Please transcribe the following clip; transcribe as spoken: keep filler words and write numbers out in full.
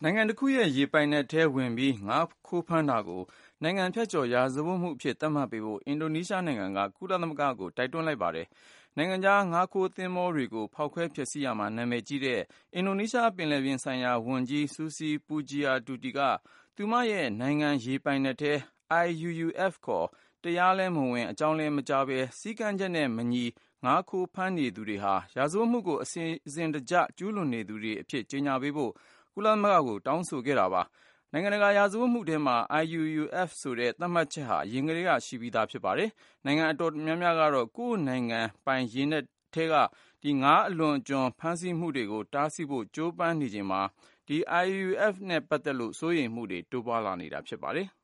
နိုင်ငံတစ်ခုရဲ့ရေပိုင်နက်ထဲဝင်ပြီးငါးခိုးဖမ်းတာကိုနိုင်ငံဖြတ်ကျော်ရာဇဝတ်မှုအဖြစ်သတ်မှတ်ပေးဖို့အင်ဒိုနီးရှားနိုင်ငံကကုလသမဂ္ဂကိုတိုက်တွန်းလိုက်ပါတယ်။နိုင်ငံခြားငါးခိုးသင်္ဘောတွေကိုဖောက်ခွဲဖျက်ဆီးရာမှာနာမည်ကြီးတဲ့အင်ဒိုနီးရှားပင်လယ်ပြင်ဆိုင်ရာဝန်ကြီး Susi Pujiastuti ကသူမရဲ့နိုင်ငံရေပိုင်နက်ထဲ I U U F ခေါ်တရားလည်းမဝင်အကြောင်းလည်းမကြားဘဲစည်းကမ်းချက်နဲ့မညီငါးခိုးဖမ်းနေသူတွေဟာရာဇဝတ်မှုကိုအစဉ်အစဉ်တကျကျူးလွန်နေသူတွေအဖြစ်ကြေညာပေးဖို့ကုလသမဂ္ဂကိုတောင်းဆိုခဲ့တာပါ။နိုင်ငံတကာရာဇဝတ်မှုထဲမှာ I U U F ဆိုတဲ့သတ်မှတ်ချက်ဟာအရင်ကတည်းကရှိပြီးသားဖြစ်ပါတယ်။နိုင်ငံအတော်များများကတော့ကိုယ့်နိုင်ငံပိုင်ရေနက်ထဲကငါးအလွန်အကျွံဖမ်းဆီးမှုတွေကိုတားဆီးဖို့ကြိုးပမ်းနေချိန်မှာဒီ I U U F နဲ့ပတ်သက်လို့စိုးရိမ်မှုတွေတိုးပွားလာနေတာဖြစ်ပါတယ်။